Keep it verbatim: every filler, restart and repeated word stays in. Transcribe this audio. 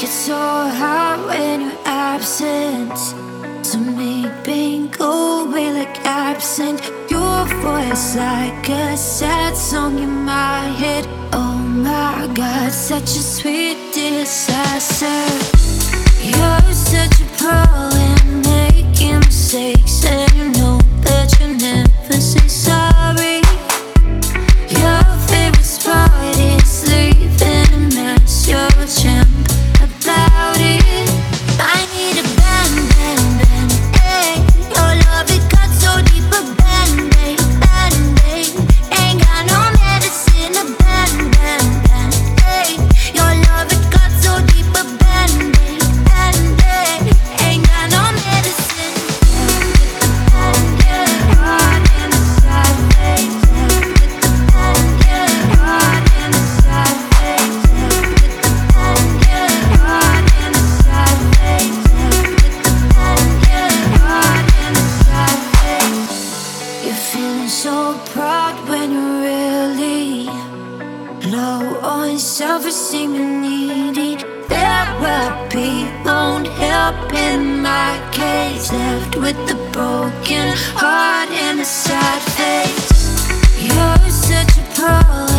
so hard when you're absent. To me, being away like absent. Your voice like a sad song in my head. Oh my God, such a sweet disaster. You're such a pro in making mistakes, and you know that you never say sorry. Your favorite spot is leaving a mess. You're a champ about it. I need a band, band, band, ay. Your love, it got so deep, a band-aid, band-aid. Ain't got no medicine, a band, band, band, ay. Your love, it got so deep, a band-aid, band-aid. Ain't got no medicine. With the band-aid, heart in the side face. With the band-aid, heart in the side face. With the band-aid, heart in the side face. With the band-aid, heart in the side face. You're feeling so proud when you're really low on self-esteem and needy. Therapy won't help in my case. Left with the broken heart and the sad face. You're such a pro